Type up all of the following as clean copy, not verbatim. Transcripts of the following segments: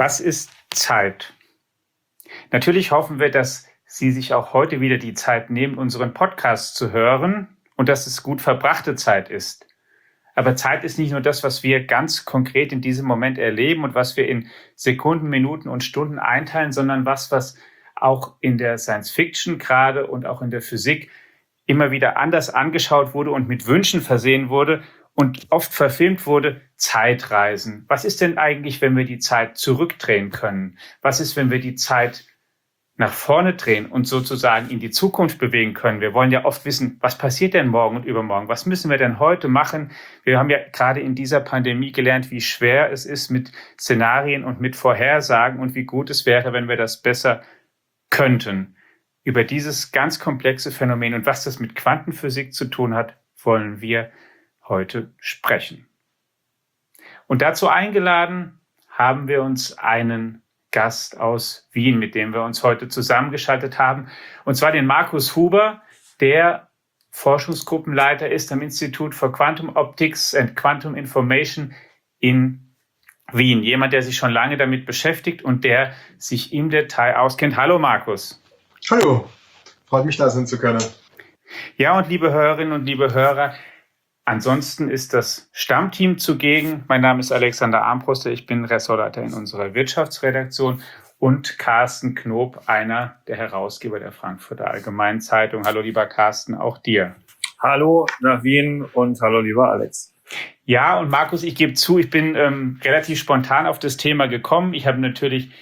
Was ist Zeit? Natürlich hoffen wir, dass Sie sich auch heute wieder die Zeit nehmen, unseren Podcast zu hören und dass es gut verbrachte Zeit ist. Aber Zeit ist nicht nur das, was wir ganz konkret in diesem Moment erleben und was wir in Sekunden, Minuten und Stunden einteilen, sondern was auch in der Science Fiction gerade und auch in der Physik immer wieder anders angeschaut wurde und mit Wünschen versehen wurde und oft verfilmt wurde: Zeitreisen. Was ist denn eigentlich, wenn wir die Zeit zurückdrehen können? Was ist, wenn wir die Zeit nach vorne drehen und sozusagen in die Zukunft bewegen können? Wir wollen ja oft wissen, was passiert denn morgen und übermorgen? Was müssen wir denn heute machen? Wir haben ja gerade in dieser Pandemie gelernt, wie schwer es ist mit Szenarien und mit Vorhersagen und wie gut es wäre, wenn wir das besser könnten. Über dieses ganz komplexe Phänomen und was das mit Quantenphysik zu tun hat, wollen wir heute sprechen. Und dazu eingeladen haben wir uns einen Gast aus Wien, mit dem wir uns heute zusammengeschaltet haben, und zwar den Markus Huber, der Forschungsgruppenleiter ist am Institute for Quantum Optics and Quantum Information in Wien. Jemand, der sich schon lange damit beschäftigt und der sich im Detail auskennt. Hallo Markus. Hallo, freut mich, da sein zu können. Ja, und liebe Hörerinnen und liebe Hörer, ansonsten ist das Stammteam zugegen. Mein Name ist Alexander Armbruster, ich bin Ressortleiter in unserer Wirtschaftsredaktion, und Carsten Knob, einer der Herausgeber der Frankfurter Allgemeinen Zeitung. Hallo lieber Carsten, auch dir. Hallo nach Wien und hallo lieber Alex. Ja, und Markus, ich gebe zu, ich bin relativ spontan auf das Thema gekommen. Ich habe natürlich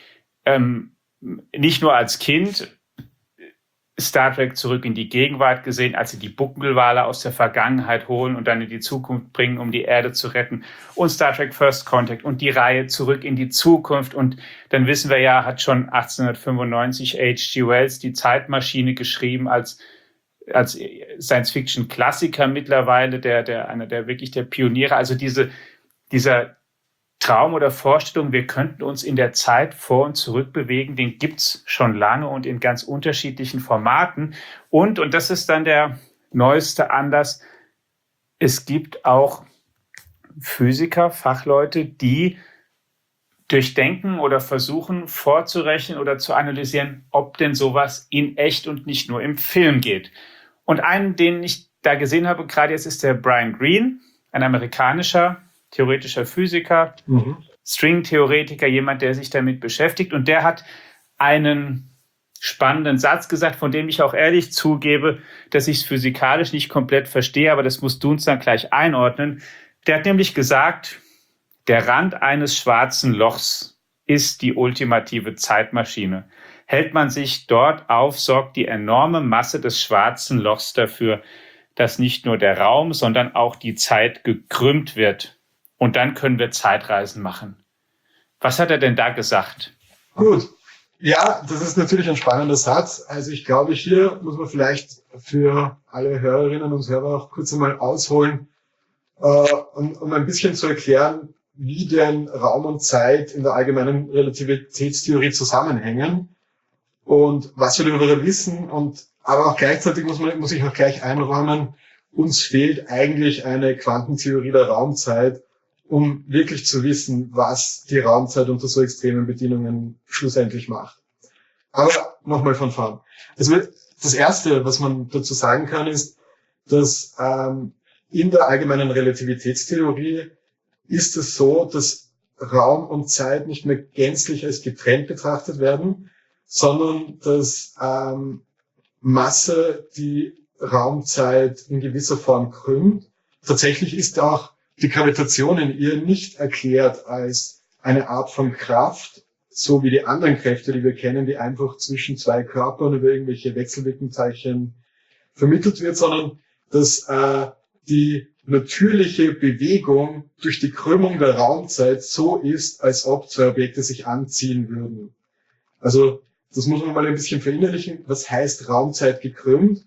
nicht nur als Kind Star Trek Zurück in die Gegenwart gesehen, als sie die Buckelwale aus der Vergangenheit holen und dann in die Zukunft bringen, um die Erde zu retten, und Star Trek First Contact und die Reihe Zurück in die Zukunft. Und dann wissen wir ja, hat schon 1895 H.G. Wells die Zeitmaschine geschrieben als Science-Fiction-Klassiker mittlerweile, einer der wirklich der Pioniere. Also dieser Traum oder Vorstellung, wir könnten uns in der Zeit vor und zurück bewegen, den gibt's schon lange und in ganz unterschiedlichen Formaten. Und das ist dann der neueste Anlass, es gibt auch Physiker, Fachleute, die durchdenken oder versuchen vorzurechnen oder zu analysieren, ob denn sowas in echt und nicht nur im Film geht. Und einen, den ich da gesehen habe, gerade jetzt, ist der Brian Greene, ein amerikanischer theoretischer Physiker, Stringtheoretiker, jemand, der sich damit beschäftigt. Und der hat einen spannenden Satz gesagt, von dem ich auch ehrlich zugebe, dass ich es physikalisch nicht komplett verstehe, aber das musst du uns dann gleich einordnen. Der hat nämlich gesagt, der Rand eines schwarzen Lochs ist die ultimative Zeitmaschine. Hält man sich dort auf, sorgt die enorme Masse des schwarzen Lochs dafür, dass nicht nur der Raum, sondern auch die Zeit gekrümmt wird. Und dann können wir Zeitreisen machen. Was hat er denn da gesagt? Gut. Ja, das ist natürlich ein spannender Satz. Also ich glaube, hier muss man vielleicht für alle Hörerinnen und Hörer auch kurz einmal ausholen, um ein bisschen zu erklären, wie denn Raum und Zeit in der allgemeinen Relativitätstheorie zusammenhängen und was wir darüber wissen. Aber auch gleichzeitig muss ich auch gleich einräumen, uns fehlt eigentlich eine Quantentheorie der Raumzeit, um wirklich zu wissen, was die Raumzeit unter so extremen Bedingungen schlussendlich macht. Aber nochmal von vorn. Also das Erste, was man dazu sagen kann, ist, dass in der allgemeinen Relativitätstheorie ist es so, dass Raum und Zeit nicht mehr gänzlich als getrennt betrachtet werden, sondern dass Masse die Raumzeit in gewisser Form krümmt. Tatsächlich ist auch die Gravitation in ihr nicht erklärt als eine Art von Kraft, so wie die anderen Kräfte, die wir kennen, die einfach zwischen zwei Körpern über irgendwelche Wechselwirkungsteilchen vermittelt wird, sondern dass die natürliche Bewegung durch die Krümmung der Raumzeit so ist, als ob zwei Objekte sich anziehen würden. Also das muss man mal ein bisschen verinnerlichen. Was heißt Raumzeit gekrümmt?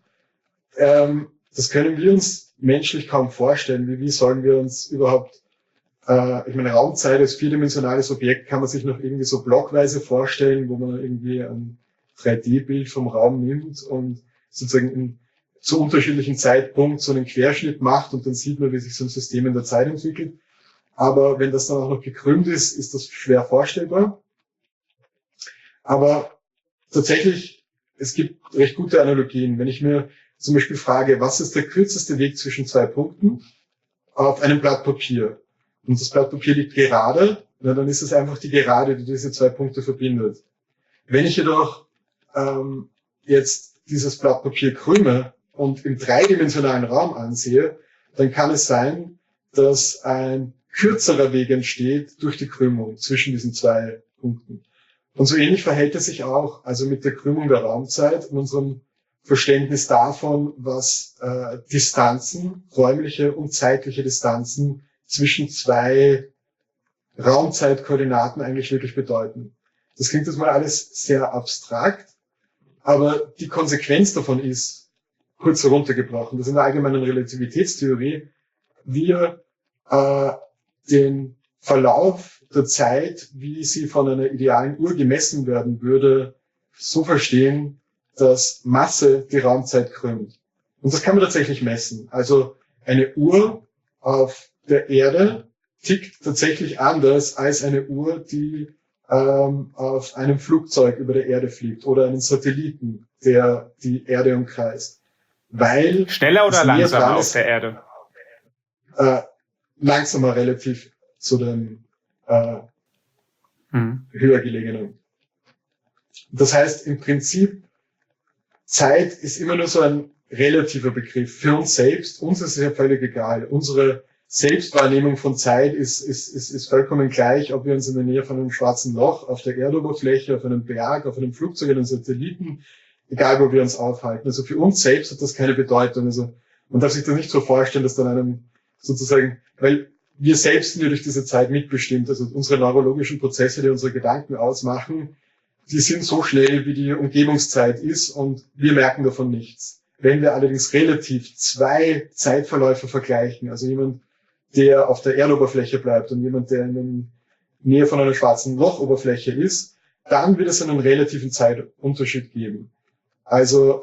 Das können wir uns menschlich kaum vorstellen. Wie sollen wir uns überhaupt, ich meine, Raumzeit als vierdimensionales Objekt kann man sich noch irgendwie so blockweise vorstellen, wo man irgendwie ein 3D-Bild vom Raum nimmt und sozusagen zu unterschiedlichen Zeitpunkten so einen Querschnitt macht und dann sieht man, wie sich so ein System in der Zeit entwickelt. Aber wenn das dann auch noch gekrümmt ist, ist das schwer vorstellbar. Aber tatsächlich, es gibt recht gute Analogien. Wenn ich mir zum Beispiel frage, was ist der kürzeste Weg zwischen zwei Punkten auf einem Blatt Papier? Und das Blatt Papier liegt gerade, na, dann ist es einfach die Gerade, die diese zwei Punkte verbindet. Wenn ich jedoch jetzt dieses Blatt Papier krümme und im dreidimensionalen Raum ansehe, dann kann es sein, dass ein kürzerer Weg entsteht durch die Krümmung zwischen diesen zwei Punkten. Und so ähnlich verhält es sich auch, also mit der Krümmung der Raumzeit und unserem Verständnis davon, was Distanzen, räumliche und zeitliche Distanzen zwischen zwei Raumzeitkoordinaten eigentlich wirklich bedeuten. Das klingt jetzt mal alles sehr abstrakt, aber die Konsequenz davon ist, kurz heruntergebrochen, dass in der allgemeinen Relativitätstheorie wir den Verlauf der Zeit, wie sie von einer idealen Uhr gemessen werden würde, so verstehen, dass Masse die Raumzeit krümmt. Und das kann man tatsächlich messen. Also eine Uhr auf der Erde tickt tatsächlich anders als eine Uhr, die auf einem Flugzeug über der Erde fliegt oder einen Satelliten, der die Erde umkreist. Weil schneller oder langsamer auf der Erde? Langsamer relativ zu dem höher gelegenen. Das heißt, im Prinzip, Zeit ist immer nur so ein relativer Begriff für uns selbst. Uns ist es ja völlig egal. Unsere Selbstwahrnehmung von Zeit ist vollkommen gleich, ob wir uns in der Nähe von einem schwarzen Loch, auf der Erdoberfläche, auf einem Berg, auf einem Flugzeug, einem Satelliten, egal wo wir uns aufhalten. Also für uns selbst hat das keine Bedeutung. Also man darf sich das nicht so vorstellen, dass dann einem sozusagen, weil wir selbst sind ja durch diese Zeit mitbestimmt. Also unsere neurologischen Prozesse, die unsere Gedanken ausmachen, die sind so schnell, wie die Umgebungszeit ist und wir merken davon nichts. Wenn wir allerdings relativ zwei Zeitverläufe vergleichen, also jemand, der auf der Erdoberfläche bleibt und jemand, der in der Nähe von einer schwarzen Lochoberfläche ist, dann wird es einen relativen Zeitunterschied geben. Also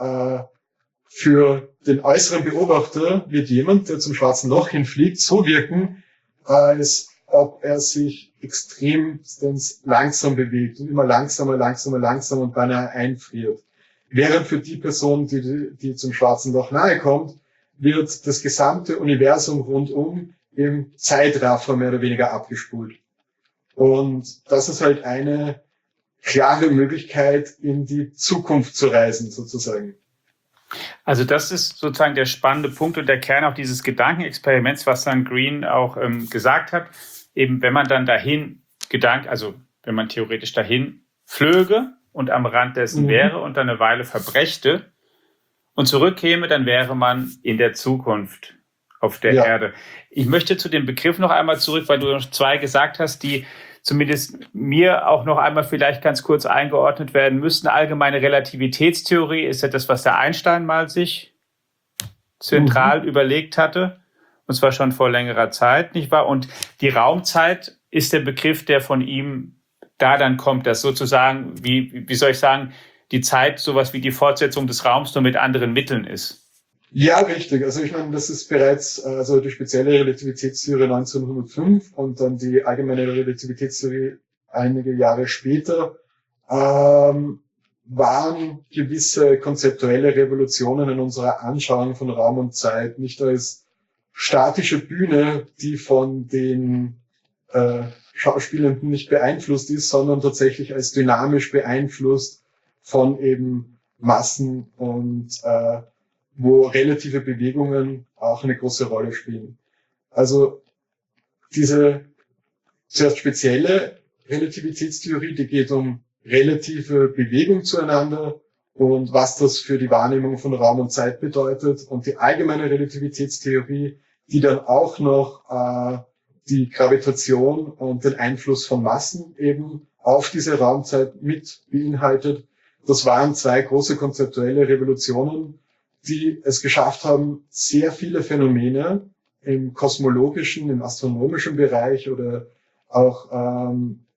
für den äußeren Beobachter wird jemand, der zum schwarzen Loch hinfliegt, so wirken, als ob er sich extremstens langsam bewegt und immer langsamer und beinahe einfriert. Während für die Person, die zum schwarzen Loch nahe kommt, wird das gesamte Universum rundum im Zeitraffer mehr oder weniger abgespult. Und das ist halt eine klare Möglichkeit, in die Zukunft zu reisen, sozusagen. Also das ist sozusagen der spannende Punkt und der Kern auch dieses Gedankenexperiments, was dann Green auch gesagt hat. Eben, wenn man dann dahin wenn man theoretisch dahin flöge und am Rand dessen wäre und dann eine Weile verbrächte und zurückkäme, dann wäre man in der Zukunft auf der Erde. Ich möchte zu dem Begriff noch einmal zurück, weil du noch zwei gesagt hast, die zumindest mir auch noch einmal vielleicht ganz kurz eingeordnet werden müssten. Allgemeine Relativitätstheorie ist ja das, was der Einstein mal sich zentral überlegt hatte. Und zwar schon vor längerer Zeit, nicht wahr? Und die Raumzeit ist der Begriff, der von ihm da dann kommt, dass sozusagen, wie soll ich sagen, die Zeit sowas wie die Fortsetzung des Raums nur mit anderen Mitteln ist. Ja, richtig. Also ich meine, das ist bereits die spezielle Relativitätstheorie 1905 und dann die allgemeine Relativitätstheorie einige Jahre später waren gewisse konzeptuelle Revolutionen in unserer Anschauung von Raum und Zeit nicht als statische Bühne, die von den Schauspielenden nicht beeinflusst ist, sondern tatsächlich als dynamisch beeinflusst von eben Massen und wo relative Bewegungen auch eine große Rolle spielen. Also diese zuerst spezielle Relativitätstheorie, die geht um relative Bewegung zueinander und was das für die Wahrnehmung von Raum und Zeit bedeutet. Und die allgemeine Relativitätstheorie, die dann auch noch die Gravitation und den Einfluss von Massen eben auf diese Raumzeit mit beinhaltet. Das waren zwei große konzeptuelle Revolutionen, die es geschafft haben, sehr viele Phänomene im kosmologischen, im astronomischen Bereich oder auch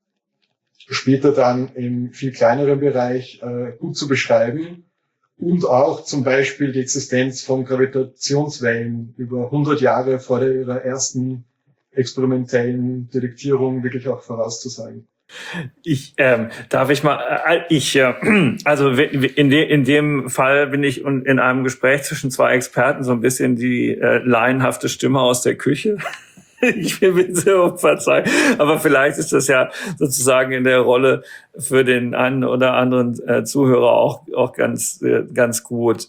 später dann im viel kleineren Bereich gut zu beschreiben und auch zum Beispiel die Existenz von Gravitationswellen über 100 Jahre vor ihrer ersten experimentellen Detektierung wirklich auch vorauszusagen. Also in dem Fall bin ich in einem Gespräch zwischen zwei Experten so ein bisschen die laienhafte Stimme aus der Küche. Ich bin so verzeihen, aber vielleicht ist das ja sozusagen in der Rolle für den einen oder anderen Zuhörer auch ganz gut.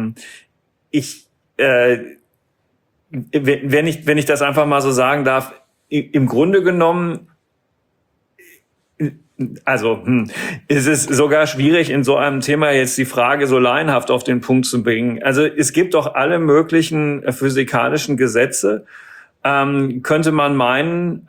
Wenn ich das einfach mal so sagen darf, im Grunde genommen, also ist es sogar schwierig, in so einem Thema jetzt die Frage so laienhaft auf den Punkt zu bringen. Also es gibt doch alle möglichen physikalischen Gesetze, könnte man meinen,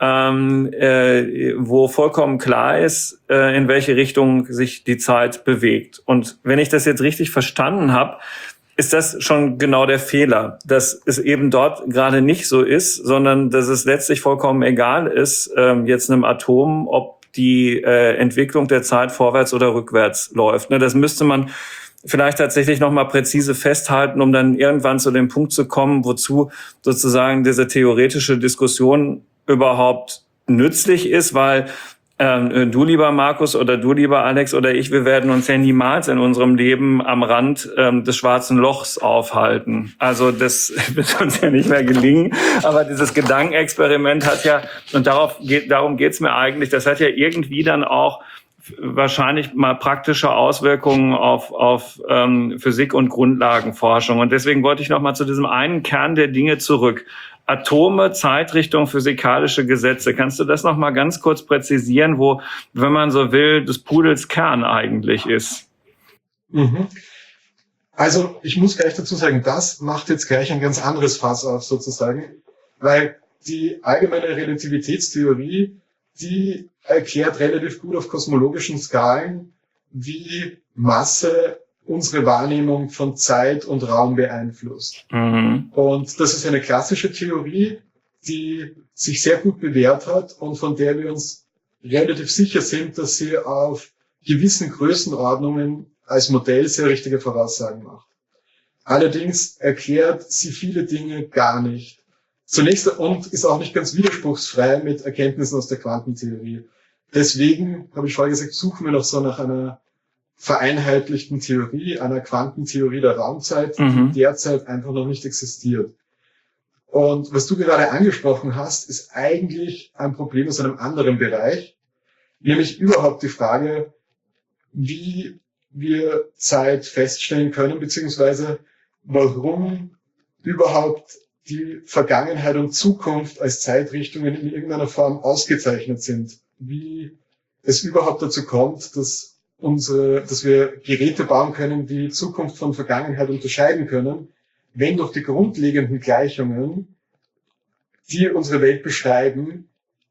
wo vollkommen klar ist, in welche Richtung sich die Zeit bewegt. Und wenn ich das jetzt richtig verstanden habe, ist das schon genau der Fehler, dass es eben dort gerade nicht so ist, sondern dass es letztlich vollkommen egal ist, jetzt einem Atom, ob die Entwicklung der Zeit vorwärts oder rückwärts läuft. Das müsste man vielleicht tatsächlich nochmal präzise festhalten, um dann irgendwann zu dem Punkt zu kommen, wozu sozusagen diese theoretische Diskussion überhaupt nützlich ist, weil du, lieber Markus, oder du, lieber Alex, oder ich, wir werden uns ja niemals in unserem Leben am Rand des schwarzen Lochs aufhalten. Also das wird uns ja nicht mehr gelingen. Aber dieses Gedankenexperiment hat ja, und darum geht's mir eigentlich, das hat ja irgendwie dann auch wahrscheinlich mal praktische Auswirkungen auf Physik und Grundlagenforschung. Und deswegen wollte ich noch mal zu diesem einen Kern der Dinge zurück. Atome, Zeitrichtung, physikalische Gesetze. Kannst du das noch mal ganz kurz präzisieren, wo, wenn man so will, des Pudels Kern eigentlich ist? Mhm. Also ich muss gleich dazu sagen, das macht jetzt gleich ein ganz anderes Fass auf sozusagen, weil die allgemeine Relativitätstheorie, die erklärt relativ gut auf kosmologischen Skalen, wie Masse unsere Wahrnehmung von Zeit und Raum beeinflusst. Mhm. Und das ist eine klassische Theorie, die sich sehr gut bewährt hat und von der wir uns relativ sicher sind, dass sie auf gewissen Größenordnungen als Modell sehr richtige Voraussagen macht. Allerdings erklärt sie viele Dinge gar nicht. Zunächst und ist auch nicht ganz widerspruchsfrei mit Erkenntnissen aus der Quantentheorie. Deswegen, habe ich vorher gesagt, suchen wir noch so nach einer vereinheitlichten Theorie, einer Quantentheorie der Raumzeit, die derzeit einfach noch nicht existiert. Und was du gerade angesprochen hast, ist eigentlich ein Problem aus einem anderen Bereich, nämlich überhaupt die Frage, wie wir Zeit feststellen können, beziehungsweise warum überhaupt die Vergangenheit und Zukunft als Zeitrichtungen in irgendeiner Form ausgezeichnet sind. Wie es überhaupt dazu kommt, dass wir Geräte bauen können, die Zukunft von Vergangenheit unterscheiden können, wenn doch die grundlegenden Gleichungen, die unsere Welt beschreiben,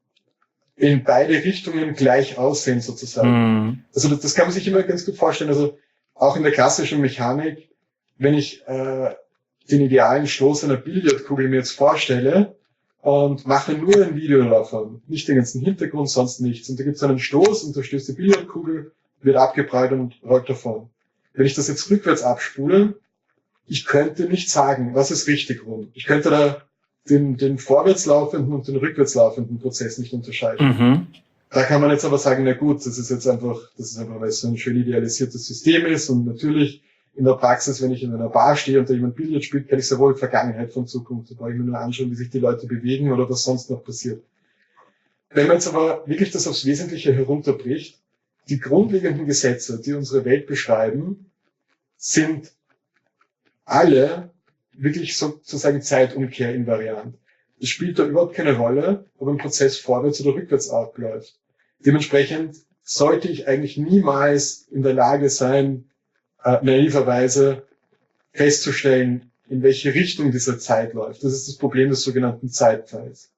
in beide Richtungen gleich aussehen sozusagen. Also das kann man sich immer ganz gut vorstellen. Also auch in der klassischen Mechanik, wenn ich den idealen Stoß einer Billardkugel mir jetzt vorstelle und mache nur ein Video davon, nicht den ganzen Hintergrund, sonst nichts. Und da gibt es einen Stoß und da stößt die Billardkugel, wird abgeprallt und rollt davon. Wenn ich das jetzt rückwärts abspule, ich könnte nicht sagen, was ist richtig rum. Ich könnte da den vorwärts laufenden und den rückwärts laufenden Prozess nicht unterscheiden. Da kann man jetzt aber sagen, na gut, das ist einfach, weil es so ein schön idealisiertes System ist und natürlich in der Praxis, wenn ich in einer Bar stehe und da jemand Billard spielt, kann ich sehr wohl Vergangenheit von Zukunft. Da brauche ich mir nur anschauen, wie sich die Leute bewegen oder was sonst noch passiert. Wenn man jetzt aber wirklich das aufs Wesentliche herunterbricht, die grundlegenden Gesetze, die unsere Welt beschreiben, sind alle wirklich sozusagen Zeitumkehr invariant. Es spielt da überhaupt keine Rolle, ob ein Prozess vorwärts oder rückwärts abläuft. Dementsprechend sollte ich eigentlich niemals in der Lage sein, naiverweise festzustellen, in welche Richtung diese Zeit läuft. Das ist das Problem des sogenannten Zeitpfeils.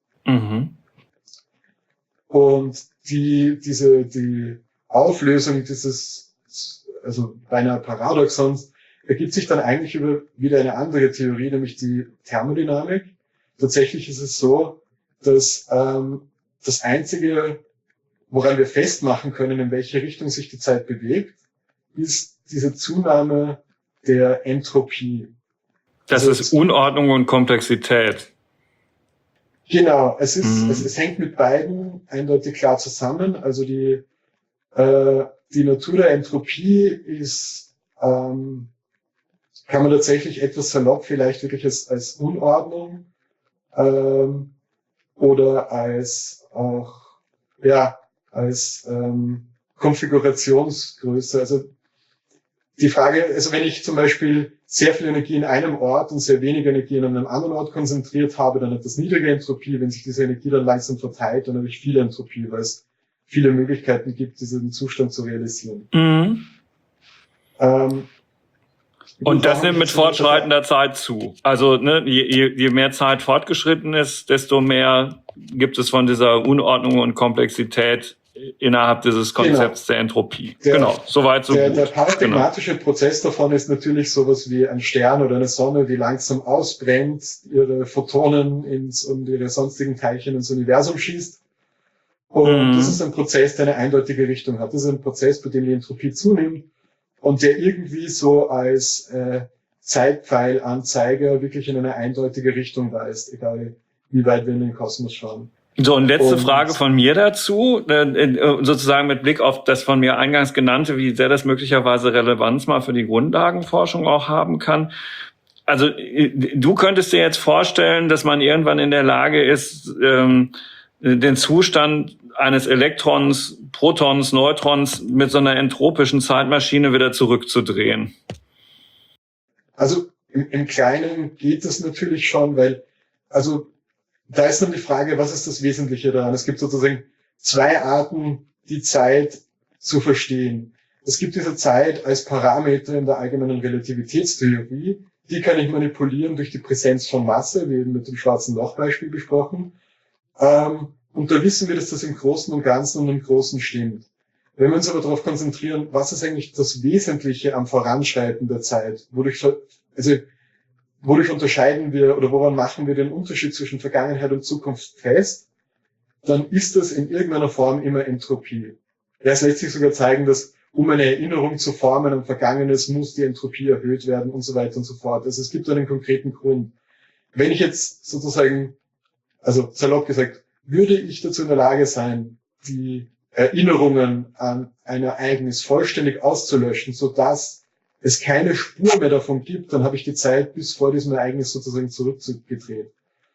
Und die Auflösung also beinahe Paradoxons, ergibt sich dann eigentlich über wieder eine andere Theorie, nämlich die Thermodynamik. Tatsächlich ist es so, dass das Einzige, woran wir festmachen können, in welche Richtung sich die Zeit bewegt, ist diese Zunahme der Entropie. Das ist Unordnung und Komplexität. Genau, es hängt mit beiden eindeutig klar zusammen. Also die Natur der Entropie ist, kann man tatsächlich etwas salopp vielleicht wirklich als Unordnung oder als auch als Konfigurationsgröße. Also die Frage, also wenn ich zum Beispiel sehr viel Energie in einem Ort und sehr wenig Energie in einem anderen Ort konzentriert habe, dann hat das niedrige Entropie. Wenn sich diese Energie dann langsam verteilt, dann habe ich viel Entropie, weil es viele Möglichkeiten gibt, diesen Zustand zu realisieren. Mhm. Und das nimmt mit fortschreitender Zeit zu. Also ne, je mehr Zeit fortgeschritten ist, desto mehr gibt es von dieser Unordnung und Komplexität innerhalb dieses Konzepts der Entropie. Soweit so gut. Der paradigmatische Prozess davon ist natürlich sowas wie ein Stern oder eine Sonne, die langsam ausbrennt, ihre Photonen und ihre sonstigen Teilchen ins Universum schießt. Und das ist ein Prozess, der eine eindeutige Richtung hat. Das ist ein Prozess, bei dem die Entropie zunimmt und der irgendwie so als Zeitpfeilanzeiger wirklich in eine eindeutige Richtung weist, egal wie weit wir in den Kosmos schauen. So, und letzte Frage von mir dazu, sozusagen mit Blick auf das von mir eingangs genannte, wie sehr das möglicherweise Relevanz mal für die Grundlagenforschung auch haben kann. Also du könntest dir jetzt vorstellen, dass man irgendwann in der Lage ist, den Zustand eines Elektrons, Protons, Neutrons mit so einer entropischen Zeitmaschine wieder zurückzudrehen? Also im Kleinen geht das natürlich schon, weil, also da ist dann die Frage, was ist das Wesentliche daran? Es gibt sozusagen zwei Arten, die Zeit zu verstehen. Es gibt diese Zeit als Parameter in der allgemeinen Relativitätstheorie. Die kann ich manipulieren durch die Präsenz von Masse, wie eben mit dem schwarzen Loch-Beispiel besprochen. Und da wissen wir, dass das im Großen und Ganzen und im Großen stimmt. Wenn wir uns aber darauf konzentrieren, was ist eigentlich das Wesentliche am Voranschreiten der Zeit? Wodurch unterscheiden wir oder woran machen wir den Unterschied zwischen Vergangenheit und Zukunft fest? Dann ist das in irgendeiner Form immer Entropie. Es lässt sich sogar zeigen, dass um eine Erinnerung zu formen an Vergangenes, muss die Entropie erhöht werden und so weiter und so fort. Also es gibt einen konkreten Grund. Wenn ich jetzt sozusagen, also salopp gesagt, würde ich dazu in der Lage sein, die Erinnerungen an ein Ereignis vollständig auszulöschen, sodass es keine Spur mehr davon gibt, dann habe ich die Zeit bis vor diesem Ereignis sozusagen zurückgedreht.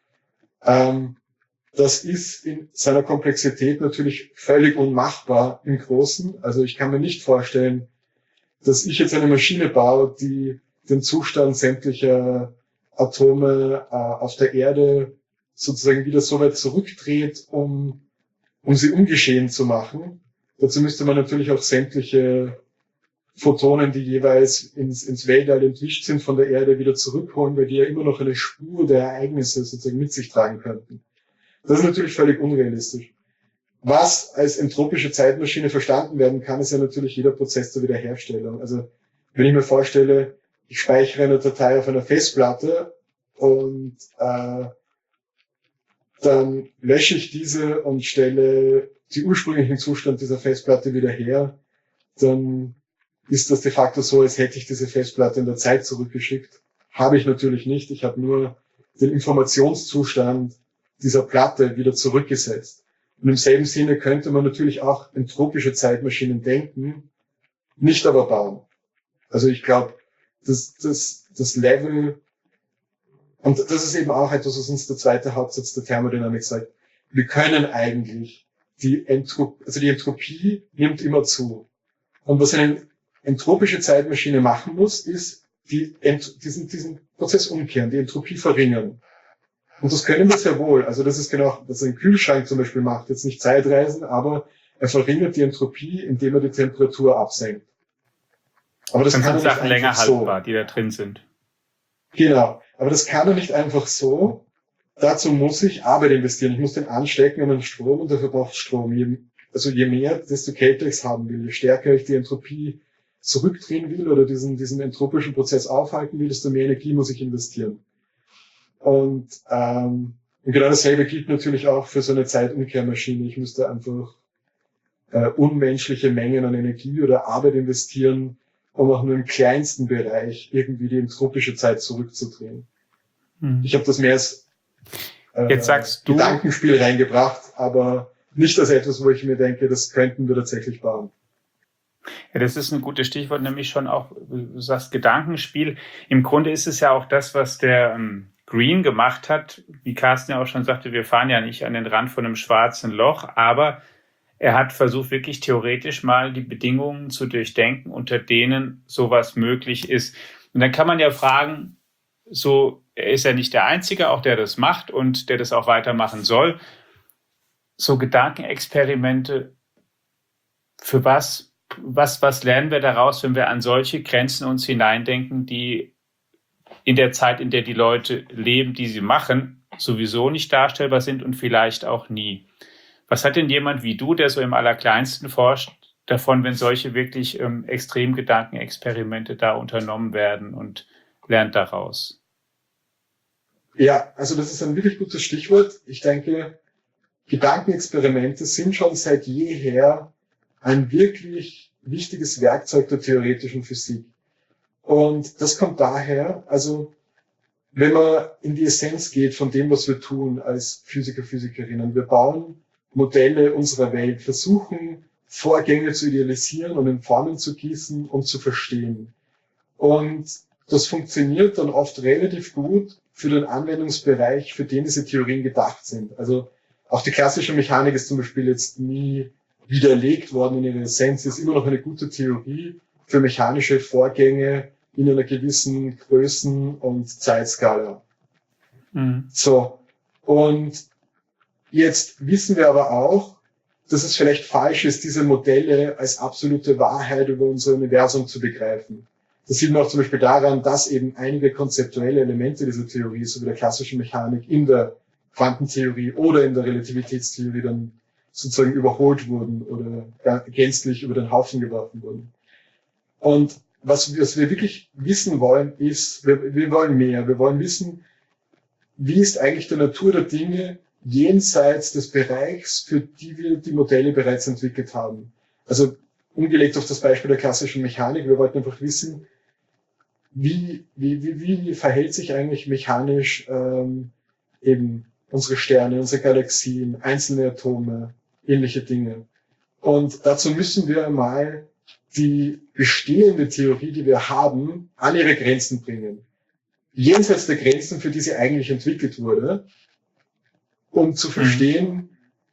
Das ist in seiner Komplexität natürlich völlig unmachbar im Großen. Also ich kann mir nicht vorstellen, dass ich jetzt eine Maschine baue, die den Zustand sämtlicher Atome auf der Erde sozusagen wieder so weit zurückdreht, um sie ungeschehen zu machen. Dazu müsste man natürlich auch sämtliche Photonen, die jeweils ins Weltall entwischt sind von der Erde, wieder zurückholen, weil die ja immer noch eine Spur der Ereignisse sozusagen mit sich tragen könnten. Das ist natürlich völlig unrealistisch. Was als entropische Zeitmaschine verstanden werden kann, ist ja natürlich jeder Prozess der Wiederherstellung. Also wenn ich mir vorstelle, ich speichere eine Datei auf einer Festplatte und dann lösche ich diese und stelle den ursprünglichen Zustand dieser Festplatte wieder her, dann ist das de facto so, als hätte ich diese Festplatte in der Zeit zurückgeschickt. Habe ich natürlich nicht. Ich habe nur den Informationszustand dieser Platte wieder zurückgesetzt. Und im selben Sinne könnte man natürlich auch entropische Zeitmaschinen denken, nicht aber bauen. Also ich glaube, das Level, und das ist eben auch etwas, was uns der zweite Hauptsatz der Thermodynamik sagt. Wir können eigentlich die Entropie nimmt immer zu. Und was eine entropische Zeitmaschine machen muss, ist diesen Prozess umkehren, die Entropie verringern. Und das können wir sehr wohl. Also das ist genau, was ein Kühlschrank zum Beispiel macht. Jetzt nicht Zeitreisen, aber er verringert die Entropie, indem er die Temperatur absenkt. Aber das kann sind Sachen länger haltbar, die da drin sind. Genau. Aber das kann er nicht einfach so. Dazu muss ich Arbeit investieren. Ich muss den anstecken an den Strom und dafür braucht Strom. Je mehr, desto kälter ich es haben will. Je stärker ich die Entropie zurückdrehen will oder diesen entropischen Prozess aufhalten will, desto mehr Energie muss ich investieren. Und genau dasselbe gilt natürlich auch für so eine Zeitumkehrmaschine. Ich müsste einfach unmenschliche Mengen an Energie oder Arbeit investieren, um auch nur im kleinsten Bereich irgendwie die entropische Zeit zurückzudrehen. Ich habe das mehr als Jetzt sagst du, Gedankenspiel reingebracht, aber nicht als etwas, wo ich mir denke, das könnten wir tatsächlich bauen. ja, das ist ein gutes Stichwort, nämlich schon auch, du sagst Gedankenspiel. Im Grunde ist es ja auch das, was der Green gemacht hat. Wie Carsten ja auch schon sagte, wir fahren ja nicht an den Rand von einem schwarzen Loch, aber er hat versucht, wirklich theoretisch mal die Bedingungen zu durchdenken, unter denen sowas möglich ist. Und dann kann man ja fragen, so, er ist ja nicht der Einzige, auch der das macht und der das auch weitermachen soll. So Gedankenexperimente, für was lernen wir daraus, wenn wir an solche Grenzen uns hineindenken, die in der Zeit, in der die Leute leben, die sie machen, sowieso nicht darstellbar sind und vielleicht auch nie? Was hat denn jemand wie du, der so im Allerkleinsten forscht, davon, wenn solche wirklich extrem Gedankenexperimente da unternommen werden und lernt daraus? Ja, also das ist ein wirklich gutes Stichwort. Ich denke, Gedankenexperimente sind schon seit jeher ein wirklich wichtiges Werkzeug der theoretischen Physik. Und das kommt daher, also wenn man in die Essenz geht von dem, was wir tun als Physiker, Physikerinnen, wir bauen Modelle unserer Welt, versuchen Vorgänge zu idealisieren und in Formeln zu gießen und zu verstehen. Und das funktioniert dann oft relativ gut für den Anwendungsbereich, für den diese Theorien gedacht sind. Also auch die klassische Mechanik ist zum Beispiel jetzt nie widerlegt worden in ihrer Essenz, ist immer noch eine gute Theorie für mechanische Vorgänge in einer gewissen Größen- und Zeitskala. Mhm. So. Und jetzt wissen wir aber auch, dass es vielleicht falsch ist, diese Modelle als absolute Wahrheit über unser Universum zu begreifen. Das sieht man auch zum Beispiel daran, dass eben einige konzeptuelle Elemente dieser Theorie, so wie der klassischen Mechanik, in der Quantentheorie oder in der Relativitätstheorie dann sozusagen überholt wurden oder gänzlich über den Haufen geworfen wurden. Und was wir wirklich wissen wollen, ist, wir wollen mehr. Wir wollen wissen, wie ist eigentlich die Natur der Dinge jenseits des Bereichs, für die wir die Modelle bereits entwickelt haben. Also umgelegt auf das Beispiel der klassischen Mechanik, wir wollten einfach wissen, wie verhält sich eigentlich mechanisch eben unsere Sterne, unsere Galaxien, einzelne Atome, ähnliche Dinge. Und dazu müssen wir einmal die bestehende Theorie, die wir haben, an ihre Grenzen bringen. Jenseits der Grenzen, für die sie eigentlich entwickelt wurde, um zu verstehen,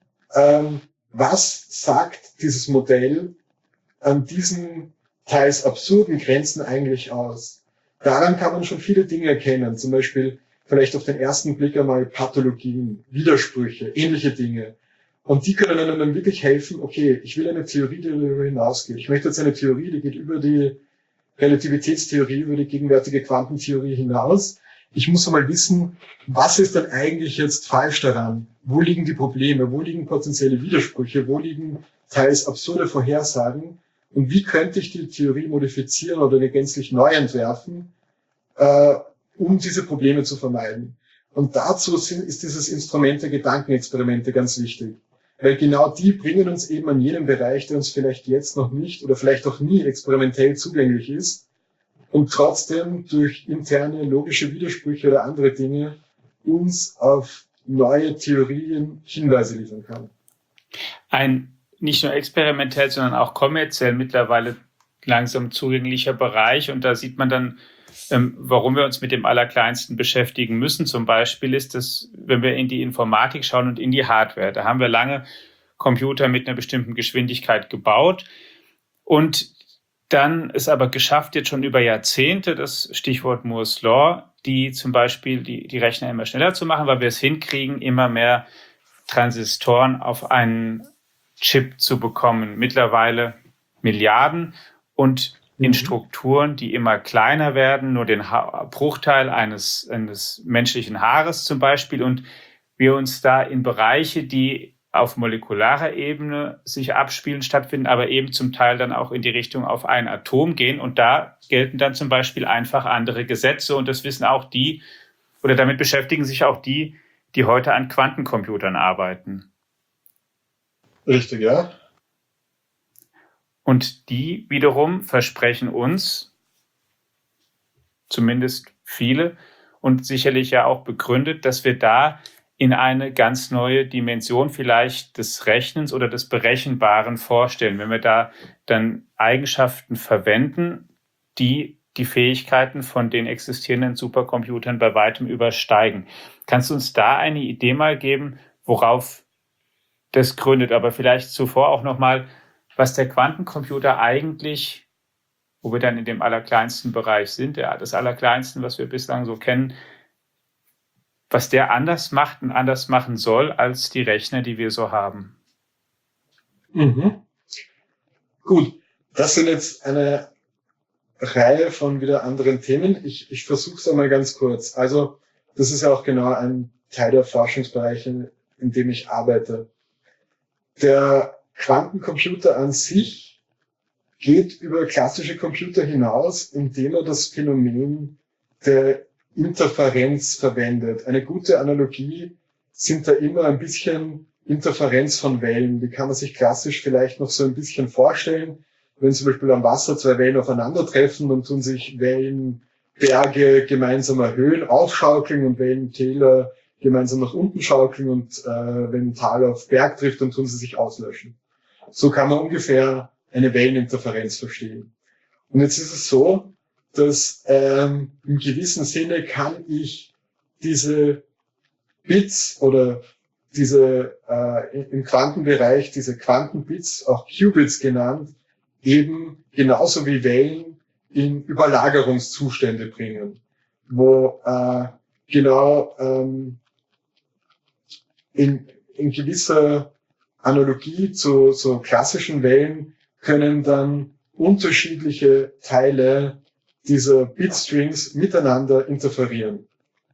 was sagt dieses Modell an diesen teils absurden Grenzen eigentlich aus. Daran kann man schon viele Dinge erkennen, zum Beispiel vielleicht auf den ersten Blick einmal Pathologien, Widersprüche, ähnliche Dinge. Und die können einem dann wirklich helfen, okay, ich will eine Theorie, die darüber hinausgeht. Ich möchte jetzt eine Theorie, die geht über die Relativitätstheorie, über die gegenwärtige Quantentheorie hinaus. Ich muss einmal wissen, was ist denn eigentlich jetzt falsch daran? Wo liegen die Probleme? Wo liegen potenzielle Widersprüche? Wo liegen teils absurde Vorhersagen? Und wie könnte ich die Theorie modifizieren oder gänzlich neu entwerfen, um diese Probleme zu vermeiden? Und dazu ist dieses Instrument der Gedankenexperimente ganz wichtig. Weil genau die bringen uns eben an jenem Bereich, der uns vielleicht jetzt noch nicht oder vielleicht auch nie experimentell zugänglich ist und trotzdem durch interne logische Widersprüche oder andere Dinge uns auf neue Theorien Hinweise liefern kann. Ein nicht nur experimentell, sondern auch kommerziell mittlerweile langsam zugänglicher Bereich. Und da sieht man dann, warum wir uns mit dem Allerkleinsten beschäftigen müssen. Zum Beispiel ist das, wenn wir in die Informatik schauen und in die Hardware. Da haben wir lange Computer mit einer bestimmten Geschwindigkeit gebaut und dann ist aber geschafft, jetzt schon über Jahrzehnte, das Stichwort Moore's Law, die zum Beispiel die Rechner immer schneller zu machen, weil wir es hinkriegen, immer mehr Transistoren auf einen Chip zu bekommen. Mittlerweile Milliarden und in Strukturen, die immer kleiner werden, nur den Bruchteil eines menschlichen Haares zum Beispiel. Und wir uns da in Bereiche, die auf molekularer Ebene sich abspielen, stattfinden, aber eben zum Teil dann auch in die Richtung auf ein Atom gehen. Und da gelten dann zum Beispiel einfach andere Gesetze. Und das wissen auch die, oder damit beschäftigen sich auch die heute an Quantencomputern arbeiten. Richtig, ja. Und die wiederum versprechen uns, zumindest viele, und sicherlich ja auch begründet, dass wir da in eine ganz neue Dimension vielleicht des Rechnens oder des Berechenbaren vorstellen, wenn wir da dann Eigenschaften verwenden, die die Fähigkeiten von den existierenden Supercomputern bei weitem übersteigen. Kannst du uns da eine Idee mal geben, worauf das gründet? Aber vielleicht zuvor auch nochmal, was der Quantencomputer eigentlich, wo wir dann in dem allerkleinsten Bereich sind, das Allerkleinsten, was wir bislang so kennen, was der anders macht und anders machen soll als die Rechner, die wir so haben. Mhm. Gut, das sind jetzt eine Reihe von wieder anderen Themen. Ich versuche es einmal ganz kurz. Also das ist ja auch genau ein Teil der Forschungsbereiche, in dem ich arbeite. Der Quantencomputer an sich geht über klassische Computer hinaus, indem er das Phänomen der Interferenz verwendet. Eine gute Analogie sind da immer ein bisschen Interferenz von Wellen. Die kann man sich klassisch vielleicht noch so ein bisschen vorstellen. Wenn zum Beispiel am Wasser zwei Wellen aufeinandertreffen, dann tun sich Wellenberge gemeinsam erhöhen, aufschaukeln und Wellentäler gemeinsam nach unten schaukeln und wenn ein Tal auf Berg trifft, dann tun sie sich auslöschen. So kann man ungefähr eine Welleninterferenz verstehen. Und jetzt ist es so, dass im gewissen Sinne kann ich diese Bits oder diese im Quantenbereich diese Quantenbits, auch Qubits genannt, eben genauso wie Wellen in Überlagerungszustände bringen, wo in gewisser Analogie zu so klassischen Wellen können dann unterschiedliche Teile dieser Bitstrings miteinander interferieren.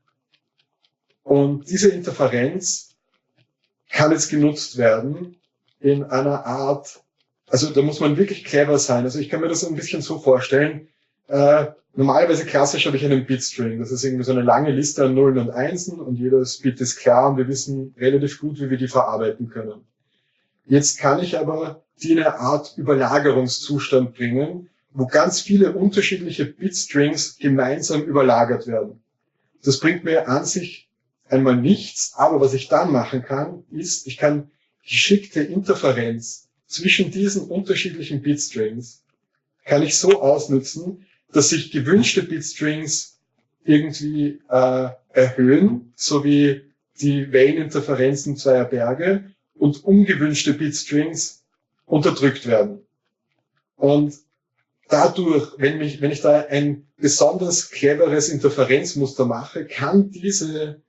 Und diese Interferenz kann jetzt genutzt werden in einer Art, also da muss man wirklich clever sein. Also ich kann mir das ein bisschen so vorstellen, normalerweise klassisch habe ich einen Bitstring. Das ist irgendwie so eine lange Liste an Nullen und Einsen und jedes Bit ist klar und wir wissen relativ gut, wie wir die verarbeiten können. Jetzt kann ich aber die in eine Art Überlagerungszustand bringen, wo ganz viele unterschiedliche Bitstrings gemeinsam überlagert werden. Das bringt mir an sich einmal nichts, aber was ich dann machen kann, ist, ich kann geschickte Interferenz zwischen diesen unterschiedlichen Bitstrings kann ich so ausnutzen, dass sich gewünschte Bitstrings irgendwie erhöhen, so wie die Welleninterferenzen zweier Berge, und ungewünschte Bitstrings unterdrückt werden. Und dadurch, wenn ich da ein besonders cleveres Interferenzmuster mache, kann diese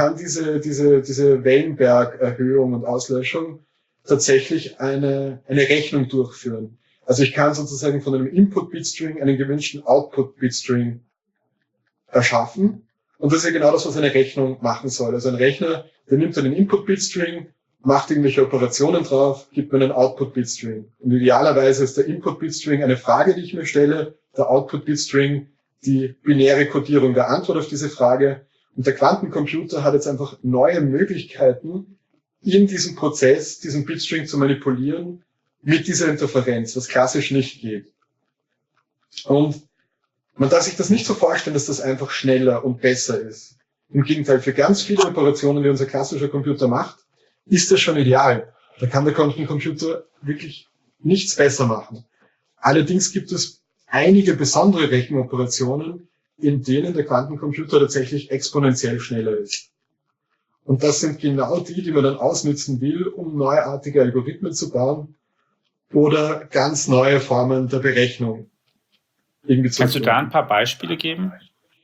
Wellenbergerhöhung und Auslöschung tatsächlich eine Rechnung durchführen. Also ich kann sozusagen von einem Input-Bitstring einen gewünschten Output-Bitstring erschaffen. Und das ist ja genau das, was eine Rechnung machen soll. Also ein Rechner, der nimmt einen Input-Bitstring, macht irgendwelche Operationen drauf, gibt mir einen Output-Bitstring. Und idealerweise ist der Input-Bitstring eine Frage, die ich mir stelle, der Output-Bitstring die binäre Kodierung der Antwort auf diese Frage. Und der Quantencomputer hat jetzt einfach neue Möglichkeiten, in diesem Prozess, diesen Bitstring zu manipulieren, mit dieser Interferenz, was klassisch nicht geht. Und man darf sich das nicht so vorstellen, dass das einfach schneller und besser ist. Im Gegenteil, für ganz viele Operationen, die unser klassischer Computer macht, ist das schon ideal. Da kann der Quantencomputer wirklich nichts besser machen. Allerdings gibt es einige besondere Rechenoperationen, in denen der Quantencomputer tatsächlich exponentiell schneller ist. Und das sind genau die man dann ausnutzen will, um neuartige Algorithmen zu bauen oder ganz neue Formen der Berechnung irgendwie zu Kannst du da ein paar Beispiele geben?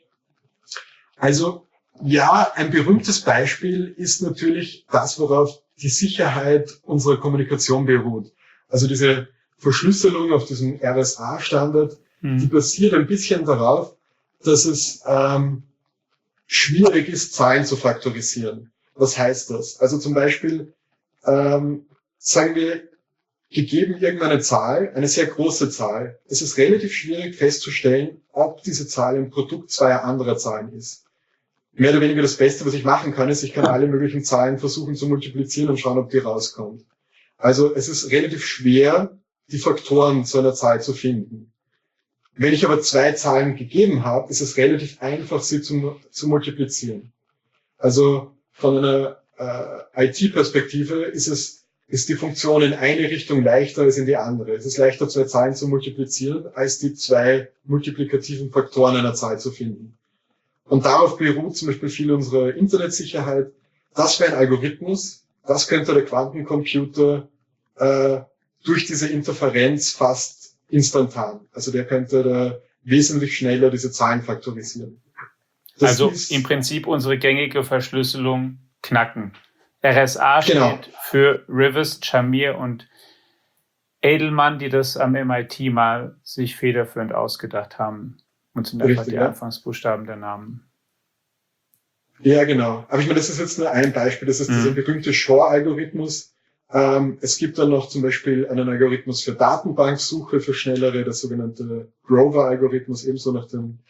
Also, ja, ein berühmtes Beispiel ist natürlich das, worauf die Sicherheit unserer Kommunikation beruht. Also diese Verschlüsselung auf diesem RSA-Standard, die basiert ein bisschen darauf, dass es schwierig ist, Zahlen zu faktorisieren. Was heißt das? Also zum Beispiel, sagen wir, gegeben irgendeine Zahl, eine sehr große Zahl, es ist relativ schwierig festzustellen, ob diese Zahl ein Produkt zweier anderer Zahlen ist. Mehr oder weniger das Beste, was ich machen kann, ist, ich kann alle möglichen Zahlen versuchen zu multiplizieren und schauen, ob die rauskommt. Also es ist relativ schwer, die Faktoren zu einer Zahl zu finden. Wenn ich aber zwei Zahlen gegeben habe, ist es relativ einfach, sie zu multiplizieren. Also von einer IT-Perspektive ist die Funktion in eine Richtung leichter als in die andere. Es ist leichter, zwei Zahlen zu multiplizieren, als die zwei multiplikativen Faktoren einer Zahl zu finden. Und darauf beruht zum Beispiel viel unserer Internetsicherheit. Das wäre ein Algorithmus, das könnte der Quantencomputer durch diese Interferenz fast instantan. Also der könnte da wesentlich schneller diese Zahlen faktorisieren. Das also ist im Prinzip unsere gängige Verschlüsselung knacken. RSA Genau. steht für Rivest, Shamir und Edelman, die das am MIT mal sich federführend ausgedacht haben. Und sind einfach Richtig, die ja. Anfangsbuchstaben der Namen. Ja, genau. Aber ich meine, das ist jetzt nur ein Beispiel. Das ist dieser berühmte Shor-Algorithmus. Es gibt dann noch zum Beispiel einen Algorithmus für Datenbanksuche, für schnellere, der sogenannte Grover-Algorithmus, ebenso nach dem,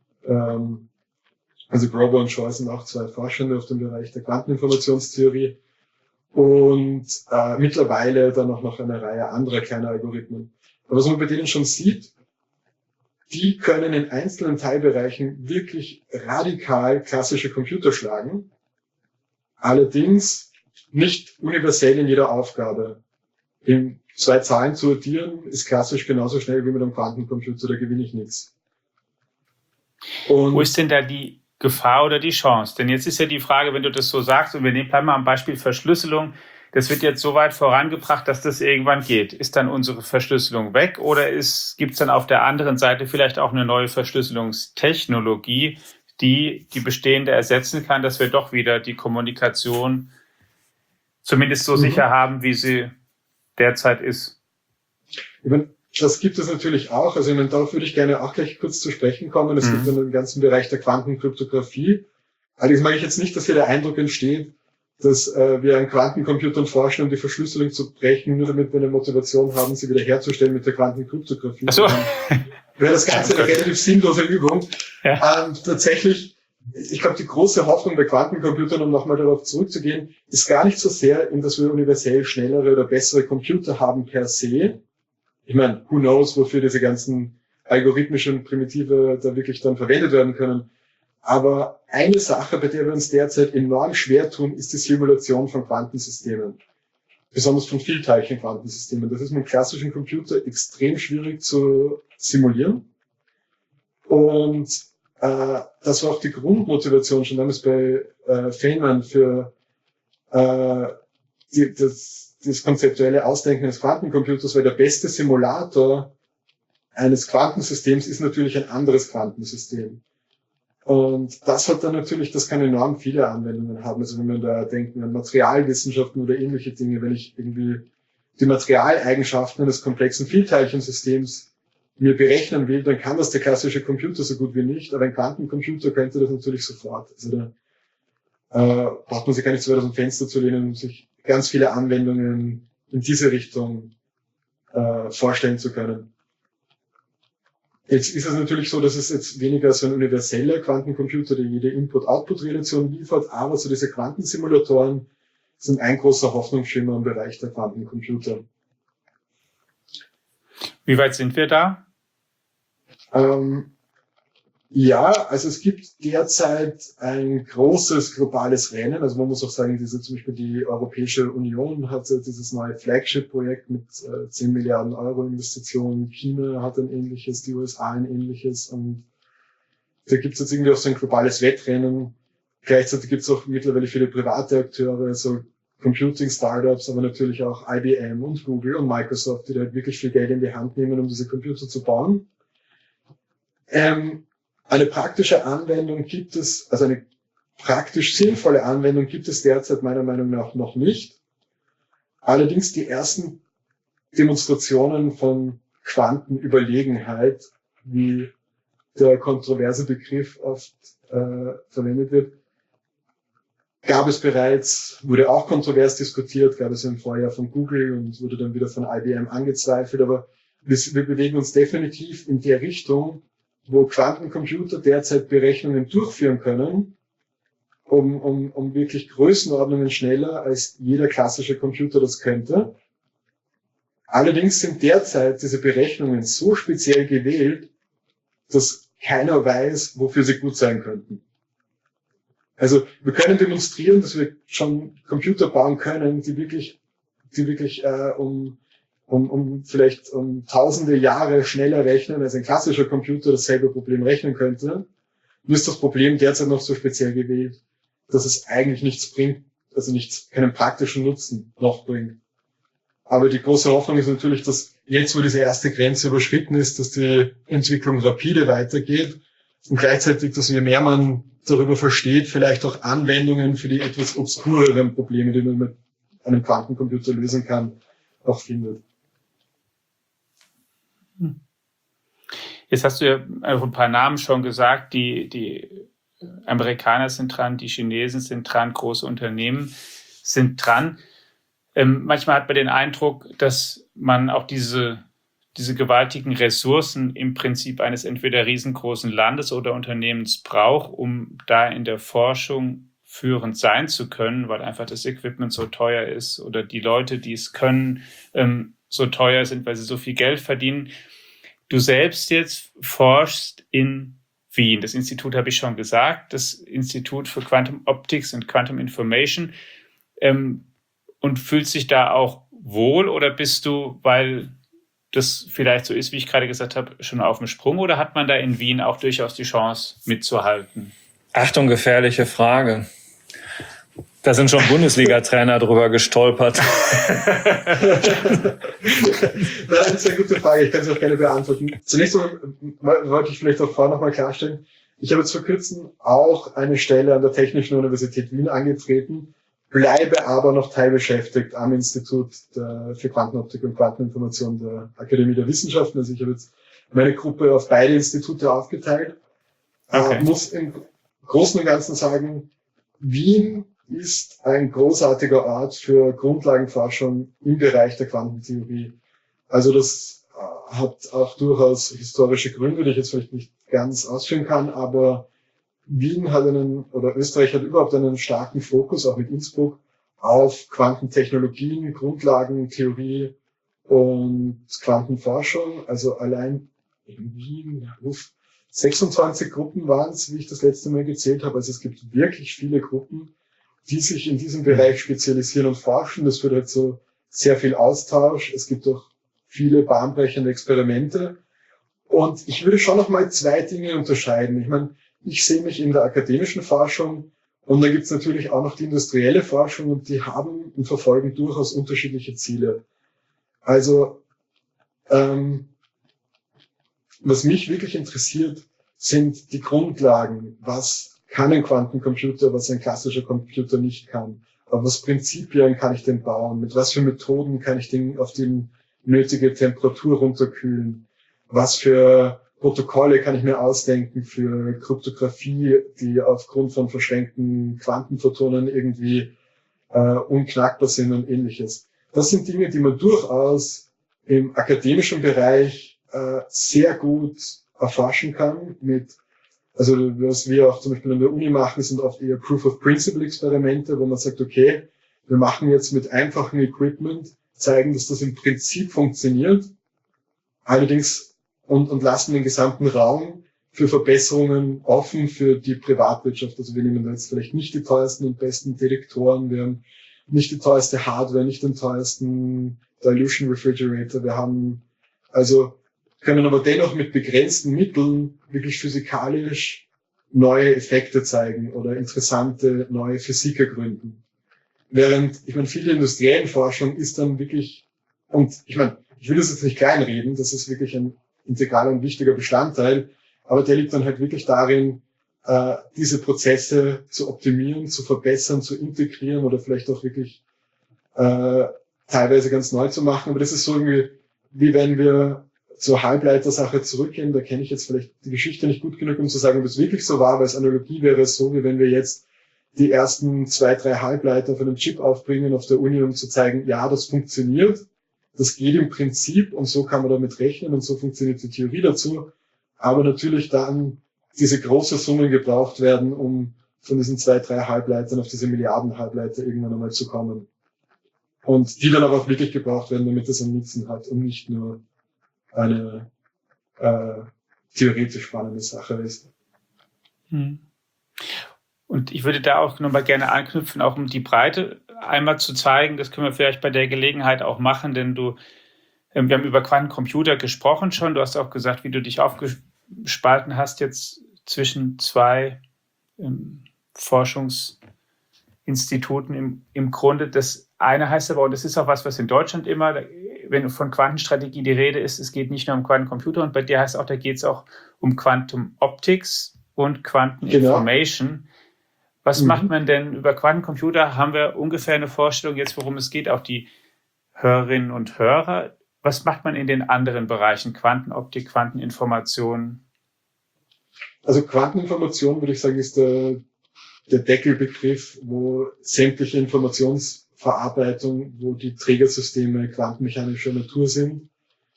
also Grover und Shor sind auch zwei Forschende auf dem Bereich der Quanteninformationstheorie. Und mittlerweile dann auch noch eine Reihe anderer kleiner Algorithmen. Aber was man bei denen schon sieht, die können in einzelnen Teilbereichen wirklich radikal klassische Computer schlagen. Allerdings nicht universell in jeder Aufgabe. In zwei Zahlen zu addieren ist klassisch genauso schnell wie mit einem Quantencomputer, da gewinne ich nichts. Und Wo ist denn da die Gefahr oder die Chance? Denn jetzt ist ja die Frage, wenn du das so sagst, und wir bleiben mal am Beispiel Verschlüsselung, das wird jetzt so weit vorangebracht, dass das irgendwann geht. Ist dann unsere Verschlüsselung weg oder gibt es dann auf der anderen Seite vielleicht auch eine neue Verschlüsselungstechnologie, die bestehende ersetzen kann, dass wir doch wieder die Kommunikation zumindest so sicher haben, wie sie derzeit ist? ich meine, das gibt es natürlich auch. Also ich meine, darauf würde ich gerne auch gleich kurz zu sprechen kommen. Es gibt dann den ganzen Bereich der Quantenkryptographie. Allerdings mag ich jetzt nicht, dass hier der Eindruck entsteht, dass wir an Quantencomputern forschen, um die Verschlüsselung zu brechen, nur damit wir eine Motivation haben, sie wieder herzustellen mit der Quantenkryptographie. Ach so. Wäre das Ganze eine relativ sinnlose Übung. Ja. Tatsächlich, ich glaube, die große Hoffnung bei Quantencomputern, um nochmal darauf zurückzugehen, ist gar nicht so sehr, dass wir universell schnellere oder bessere Computer haben per se. Ich meine, who knows, wofür diese ganzen algorithmischen Primitive da wirklich dann verwendet werden können. Aber eine Sache, bei der wir uns derzeit enorm schwer tun, ist die Simulation von Quantensystemen. Besonders von Vielteilchen-Quantensystemen. Das ist mit einem klassischen Computer extrem schwierig zu simulieren. Und das war auch die Grundmotivation schon damals bei Feynman für das konzeptuelle Ausdenken eines Quantencomputers, weil der beste Simulator eines Quantensystems ist natürlich ein anderes Quantensystem. Und das hat dann natürlich, das kann enorm viele Anwendungen haben. Also wenn man da denkt an Materialwissenschaften oder ähnliche Dinge, wenn ich irgendwie die Materialeigenschaften eines komplexen Vielteilchensystems mir berechnen will, dann kann das der klassische Computer so gut wie nicht, aber ein Quantencomputer könnte das natürlich sofort. Also da braucht man sich gar nicht so weit aus dem Fenster zu lehnen, um sich ganz viele Anwendungen in diese Richtung vorstellen zu können. Jetzt ist es natürlich so, dass es jetzt weniger so ein universeller Quantencomputer, der jede Input-Output-Relation liefert, aber so diese Quantensimulatoren sind ein großer Hoffnungsschimmer im Bereich der Quantencomputer. Wie weit sind wir da? Ja, also es gibt derzeit ein großes globales Rennen. Also man muss auch sagen, zum Beispiel die Europäische Union hat dieses neue Flagship-Projekt mit 10 Milliarden Euro Investitionen. China hat ein ähnliches, die USA ein ähnliches. Und da gibt es jetzt irgendwie auch so ein globales Wettrennen. Gleichzeitig gibt es auch mittlerweile viele private Akteure, so Computing-Startups, aber natürlich auch IBM und Google und Microsoft, die da halt wirklich viel Geld in die Hand nehmen, um diese Computer zu bauen. Eine praktische Anwendung gibt es, also eine praktisch sinnvolle Anwendung gibt es derzeit meiner Meinung nach noch nicht. Allerdings die ersten Demonstrationen von Quantenüberlegenheit, wie der kontroverse Begriff oft verwendet wird, gab es bereits, wurde auch kontrovers diskutiert, gab es im Vorjahr von Google und wurde dann wieder von IBM angezweifelt, aber wir bewegen uns definitiv in der Richtung, wo Quantencomputer derzeit Berechnungen durchführen können, um wirklich Größenordnungen schneller als jeder klassische Computer das könnte. Allerdings sind derzeit diese Berechnungen so speziell gewählt, dass keiner weiß, wofür sie gut sein könnten. Also wir können demonstrieren, dass wir schon Computer bauen können, die wirklich vielleicht um tausende Jahre schneller rechnen, als ein klassischer Computer dasselbe Problem rechnen könnte. Nur ist das Problem derzeit noch so speziell gewählt, dass es eigentlich nichts bringt, also keinen praktischen Nutzen noch bringt. Aber die große Hoffnung ist natürlich, dass jetzt, wo diese erste Grenze überschritten ist, dass die Entwicklung rapide weitergeht und gleichzeitig, dass je mehr man darüber versteht, vielleicht auch Anwendungen für die etwas obskureren Probleme, die man mit einem Quantencomputer lösen kann, auch findet. Jetzt hast du ja ein paar Namen schon gesagt, die Amerikaner sind dran, die Chinesen sind dran, große Unternehmen sind dran. Manchmal hat man den Eindruck, dass man auch diese gewaltigen Ressourcen im Prinzip eines entweder riesengroßen Landes oder Unternehmens braucht, um da in der Forschung führend sein zu können, weil einfach das Equipment so teuer ist oder die Leute, die es können, so teuer sind, weil sie so viel Geld verdienen. Du selbst jetzt forschst in Wien. Das Institut habe ich schon gesagt, das Institut für Quantum Optics und Quantum Information. Und fühlst dich da auch wohl oder bist du, weil das vielleicht so ist, wie ich gerade gesagt habe, schon auf dem Sprung oder hat man da in Wien auch durchaus die Chance mitzuhalten? Achtung, gefährliche Frage. Da sind schon Bundesliga-Trainer drüber gestolpert. Das ist eine sehr gute Frage, ich kann sie auch gerne beantworten. Zunächst wollte ich vielleicht auch vorher nochmal klarstellen, ich habe jetzt vor kurzem auch eine Stelle an der Technischen Universität Wien angetreten, bleibe aber noch teilbeschäftigt am Institut für Quantenoptik und Quanteninformation der Akademie der Wissenschaften. Also ich habe jetzt meine Gruppe auf beide Institute aufgeteilt. Okay. Muss im Großen und Ganzen sagen, Wien ist ein großartiger Ort für Grundlagenforschung im Bereich der Quantentheorie. Also das hat auch durchaus historische Gründe, die ich jetzt vielleicht nicht ganz ausführen kann, aber Wien hat Österreich hat überhaupt einen starken Fokus, auch mit Innsbruck, auf Quantentechnologien, Grundlagentheorie und Quantenforschung. Also allein in Wien, 26 Gruppen waren es, wie ich das letzte Mal gezählt habe. Also es gibt wirklich viele Gruppen, die sich in diesem Bereich spezialisieren und forschen. Das führt halt so sehr viel Austausch. Es gibt auch viele bahnbrechende Experimente. Und ich würde schon noch mal zwei Dinge unterscheiden. Ich meine, ich sehe mich in der akademischen Forschung und dann gibt es natürlich auch noch die industrielle Forschung und die haben und verfolgen durchaus unterschiedliche Ziele. Also was mich wirklich interessiert, sind die Grundlagen. Was kann ein Quantencomputer, was ein klassischer Computer nicht kann? Aber was Prinzipien kann ich denn bauen? Mit was für Methoden kann ich den auf die nötige Temperatur runterkühlen? Was für Protokolle kann ich mir ausdenken für Kryptographie, die aufgrund von verschränkten Quantenphotonen irgendwie unknackbar sind und ähnliches. Das sind Dinge, die man durchaus im akademischen Bereich sehr gut erforschen kann. Also was wir auch zum Beispiel an der Uni machen, sind oft eher Proof-of-Principle-Experimente, wo man sagt, okay, wir machen jetzt mit einfachem Equipment, zeigen, dass das im Prinzip funktioniert, allerdings und lassen den gesamten Raum für Verbesserungen offen für die Privatwirtschaft. Also wir nehmen da jetzt vielleicht nicht die teuersten und besten Detektoren, wir haben nicht die teuerste Hardware, nicht den teuersten Dilution Refrigerator, können aber dennoch mit begrenzten Mitteln wirklich physikalisch neue Effekte zeigen oder interessante neue Physik ergründen. Während, viele industriellen Forschung ist dann wirklich, und ich will das jetzt nicht kleinreden, das ist wirklich ein integraler und wichtiger Bestandteil, aber der liegt dann halt wirklich darin, diese Prozesse zu optimieren, zu verbessern, zu integrieren oder vielleicht auch wirklich teilweise ganz neu zu machen. Aber das ist so irgendwie, wie wenn wir zur Halbleitersache zurückgehen, da kenne ich jetzt vielleicht die Geschichte nicht gut genug, um zu sagen, ob es wirklich so war, weil als Analogie wäre es so, wie wenn wir jetzt die ersten 2, 3 Halbleiter von einem Chip aufbringen auf der Uni, um zu zeigen, ja, das funktioniert, das geht im Prinzip und so kann man damit rechnen und so funktioniert die Theorie dazu, aber natürlich dann diese große Summen gebraucht werden, um von diesen 2, 3 Halbleitern auf diese Milliarden Halbleiter irgendwann einmal zu kommen. Und die dann aber auch wirklich gebraucht werden, damit das einen Nutzen hat und nicht nur eine theoretisch spannende Sache ist. Und ich würde da auch nochmal gerne anknüpfen, auch um die Breite einmal zu zeigen. Das können wir vielleicht bei der Gelegenheit auch machen, denn wir haben über Quantencomputer gesprochen schon. Du hast auch gesagt, wie du dich aufgespalten hast jetzt zwischen zwei Forschungsinstituten im Grunde. Das eine heißt aber, und das ist auch was in Deutschland immer, wenn von Quantenstrategie die Rede ist, es geht nicht nur um Quantencomputer, und bei dir heißt auch, da geht es auch um Quantum Optics und Quantum Information. Was macht man denn über Quantencomputer? Haben wir ungefähr eine Vorstellung jetzt, worum es geht, auch die Hörerinnen und Hörer. Was macht man in den anderen Bereichen? Quantenoptik, Quanteninformation? Also Quanteninformation, würde ich sagen, ist der Deckelbegriff, wo sämtliche Informationsverarbeitung, wo die Trägersysteme quantenmechanischer Natur sind.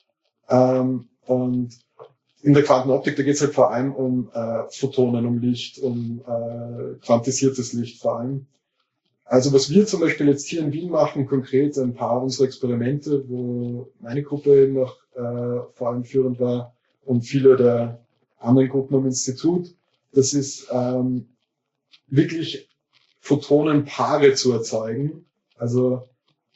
Und in der Quantenoptik, da geht es halt vor allem um Photonen, um Licht, um quantisiertes Licht vor allem. Also was wir zum Beispiel jetzt hier in Wien machen, konkret ein paar unserer Experimente, wo meine Gruppe eben noch vor allem führend war und viele der anderen Gruppen am Institut, das ist wirklich Photonenpaare zu erzeugen. Also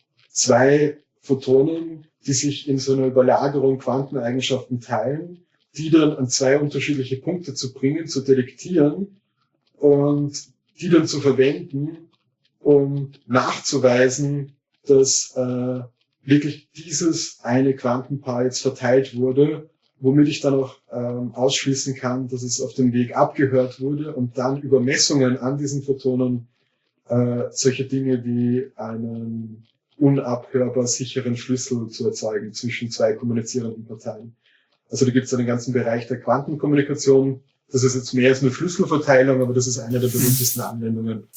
zwei Photonen, die sich in so einer Überlagerung Quanteneigenschaften teilen, die dann an zwei unterschiedliche Punkte zu bringen, zu detektieren und die dann zu verwenden, um nachzuweisen, dass wirklich dieses eine Quantenpaar jetzt verteilt wurde, womit ich dann auch ausschließen kann, dass es auf dem Weg abgehört wurde und dann über Messungen an diesen Photonen solche Dinge wie einen unabhörbar sicheren Schlüssel zu erzeugen zwischen zwei kommunizierenden Parteien. Also da gibt es einen ganzen Bereich der Quantenkommunikation. Das ist jetzt mehr als eine Schlüsselverteilung, aber das ist eine der berühmtesten Anwendungen.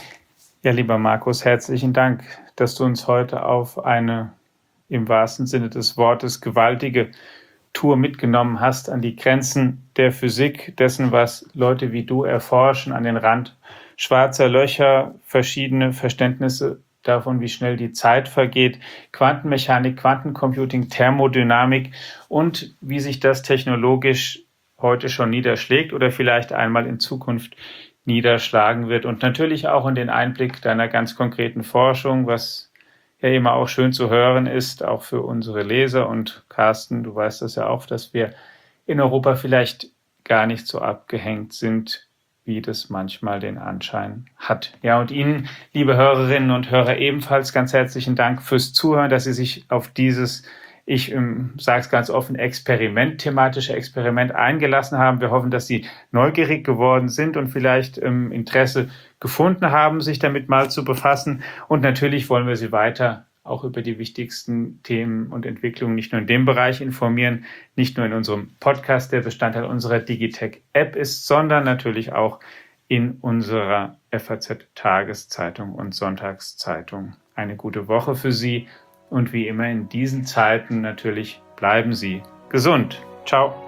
Ja, lieber Markus, herzlichen Dank, dass du uns heute auf eine, im wahrsten Sinne des Wortes, gewaltige Tour mitgenommen hast an die Grenzen der Physik, dessen, was Leute wie du erforschen, an den Rand schwarzer Löcher, verschiedene Verständnisse davon, wie schnell die Zeit vergeht, Quantenmechanik, Quantencomputing, Thermodynamik und wie sich das technologisch heute schon niederschlägt oder vielleicht einmal in Zukunft niederschlagen wird. Und natürlich auch in den Einblick deiner ganz konkreten Forschung, was ja immer auch schön zu hören ist, auch für unsere Leser. Und Carsten, du weißt das ja auch, dass wir in Europa vielleicht gar nicht so abgehängt sind, wie das manchmal den Anschein hat. Ja, und Ihnen, liebe Hörerinnen und Hörer, ebenfalls ganz herzlichen Dank fürs Zuhören, dass Sie sich auf dieses, ich sage es ganz offen, thematische Experiment eingelassen haben. Wir hoffen, dass Sie neugierig geworden sind und vielleicht Interesse gefunden haben, sich damit mal zu befassen. Und natürlich wollen wir Sie weiter auch über die wichtigsten Themen und Entwicklungen nicht nur in dem Bereich informieren, nicht nur in unserem Podcast, der Bestandteil unserer Digitech-App ist, sondern natürlich auch in unserer FAZ-Tageszeitung und Sonntagszeitung. Eine gute Woche für Sie und wie immer in diesen Zeiten natürlich bleiben Sie gesund. Ciao.